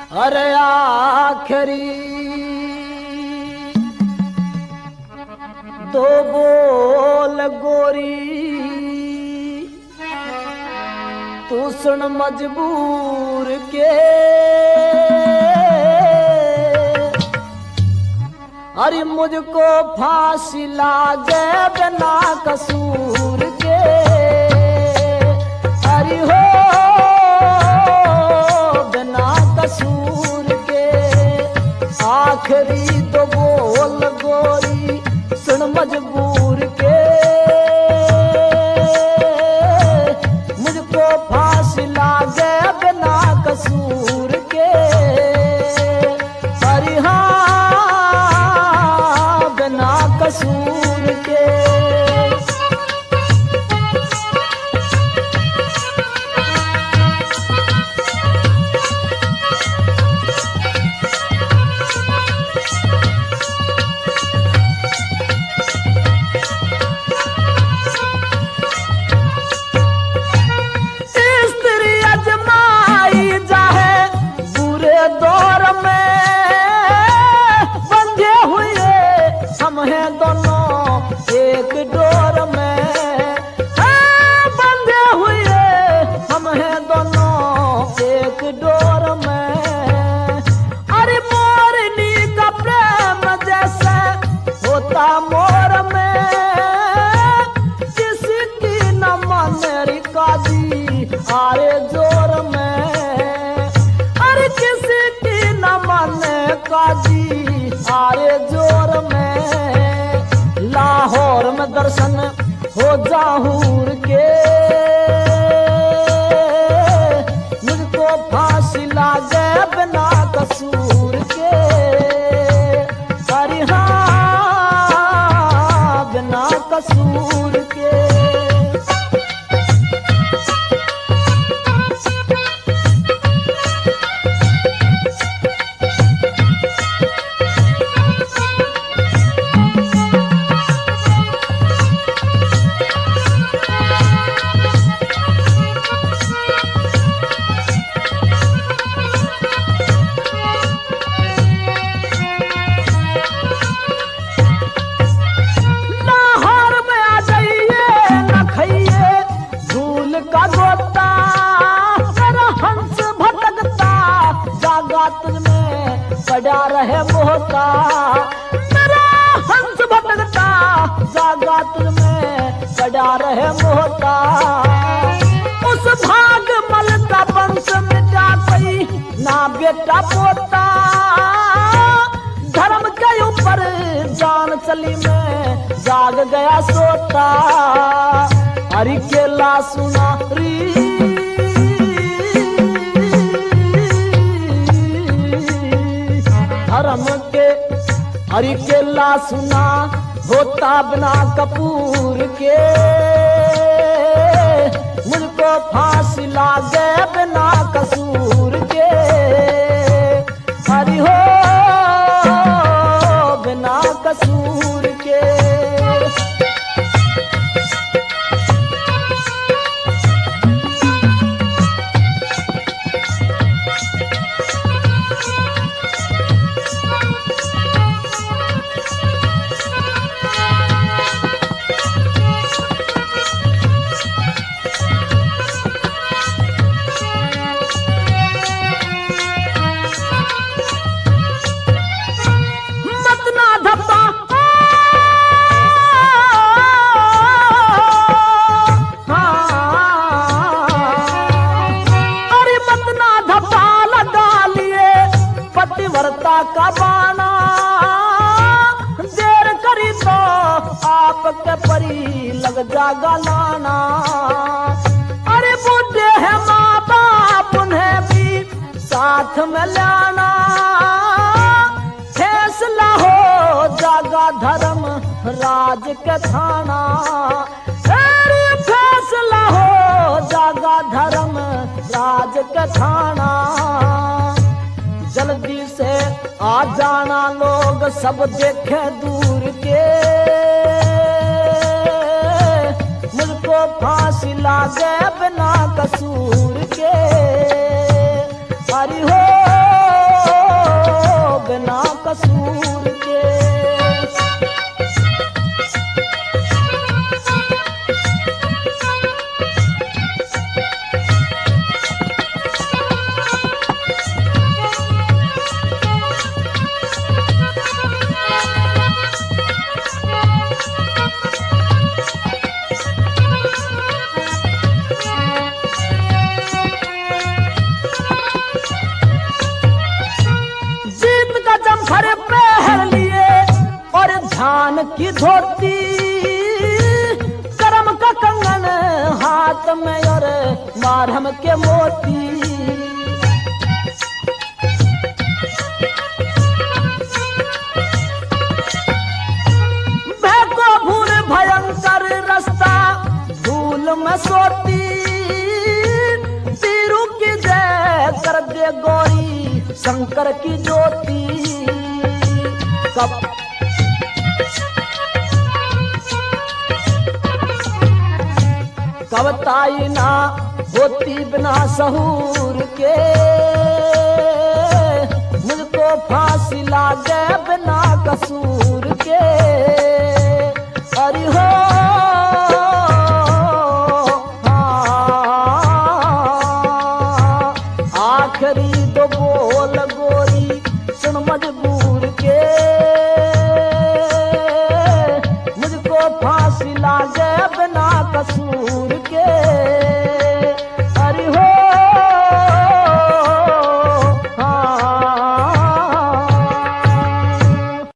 अरे आखिरी दो बोल गोरी तू सुन मजबूर के। अरे मुझको फांसी लागे बिना कसूर के। अरे हो बिना कसूर के आखिरी दो बोल गोरी सुन मजबूर के। मुझको फांसी लागे बिना कसूर के। अरे हाँ बिना कसूर के। एक डोर में बंधे हुए हम हैं दोनों एक डोर में। अरे मोरनी का प्रेम जैसे होता मोर में किसी की न माने काजी आरे जोर में। अरे किसी की न माने काजी आरे जोर में। लाहौर में दर्शन हो जाहूर के। मुझको फांसी लागे बिना कसूर के। अरे हाँ बिना कसूर के। पड़ा रहे मोहता मेरा हंस भटकता जागा तुझ में पड़ा रहे मोहता। उस भाग मल का वंश मिटा कोई ना बेटा पोता। धर्म के ऊपर जान चली में जाग गया सोता। हरि केला सुना री धर्म के हरि केला सुना होता बिना कपूर के। मुझको फांसी लागे बिना कसूर के। हरि हो बिना कसूर के। का बाना देर करी तो आपके परी लग जागा लाना। अरे बूढ़े है माँ बाप उन्हें भी साथ में लाना। फैसला हो जागा धर्म राज के थाना। फैसला हो जागा धर्म राज के थाना। जल्दी से आ जाना लोग सब देखे दूर के। मुझको फांसी लागे बिना कसूर के। हरि हो मन की धोती कर्म का कंगन हाथ में और मारहम के मोती। भैको भूल भयंकर रास्ता धूल में सोती। तीरू की जय कर दे गौरी शंकर की ज्योति। कवताई ना होती बिना सहूर के। मुझको फांसी लागे बिना कसूर के। अरे हो आखिरी दो बोल गोरी सुन मजबूर के। मुझको फांसी लागे बिना कसूर